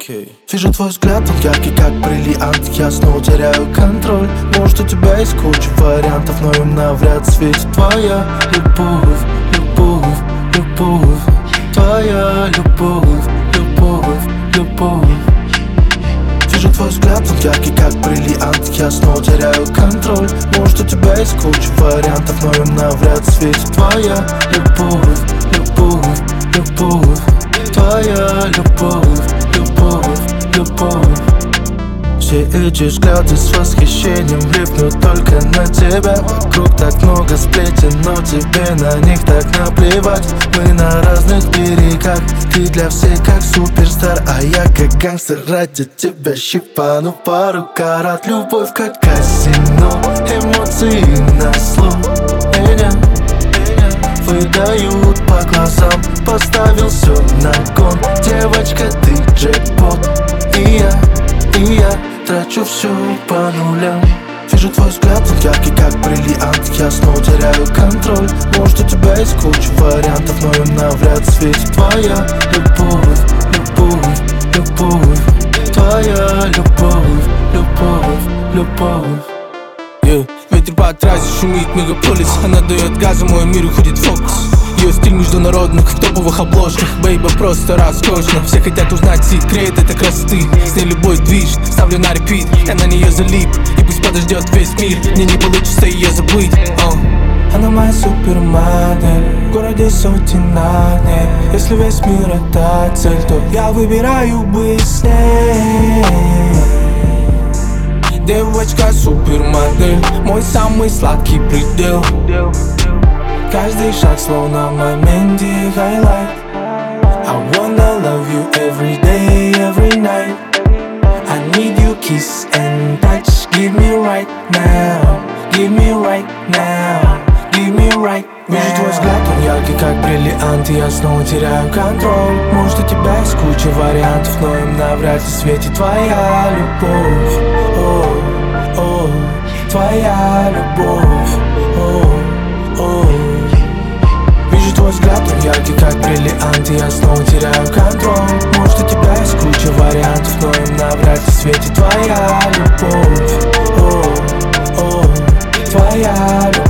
Вижу твой взгляд, он яркий, как бриллиант. Я снова теряю контроль. Может, у тебя есть куча вариантов, но им навряд светит твоя любовь, любовь, любовь. Твоя любовь, любовь, любовь. Вижу твой взгляд, он яркий, как бриллиант. Я снова теряю контроль. Может, у тебя есть куча вариантов, но им навряд светит твоя любовь, любовь, любовь. Твоя любовь, любовь, любовь. Все эти взгляды с восхищением липнут только на тебя. Вокруг так много сплетен, но тебе на них так наплевать. Мы на разных берегах, ты для всех как суперстар, а я как гангстер ради тебя щипану пару карат. Любовь как казино, эмоции на слух. Меня выдают по глазам, поставил все на кон. Девочка, ты джекпот, и я трачу все по нулям. Вижу твой взгляд, он яркий, как бриллиант. Я снова теряю контроль. Может, у тебя есть куча вариантов, но им навряд светит твоя любовь, любовь, любовь. Твоя любовь, любовь, любовь. Ветер по трассе шумит мегаполис. Она дает газу, мой мир уходит в фокус. Ее стиль международных, в топовых обложках. Бейба просто роскошно. Все хотят узнать секрет этой красоты. С ней любой движ, ставлю на репит. Я на нее залип, и пусть подождет весь мир. Мне не получится ее забыть. Она моя супермодель, в городе сотен огней. Если весь мир это цель, то я выбираю быть с ней. Девочка супермодель, мой самый сладкий предел. Каждый шаг словно в моменте highlight. I wanna love you every day, every night. I need you kiss and touch. Give me right now, give me right now, give me right now. Вижу твой взгляд, он яркий, как бриллиант. И я снова теряю контроль. Может, у тебя есть куча вариантов, но им навряд ли светит твоя любовь. О, твоя любовь. Вижу твой взгляд, он яркий, как бриллиант. И я снова теряю контроль. Может, у тебя есть куча вариантов, но им навряд ли светит твоя любовь. Твоя любовь.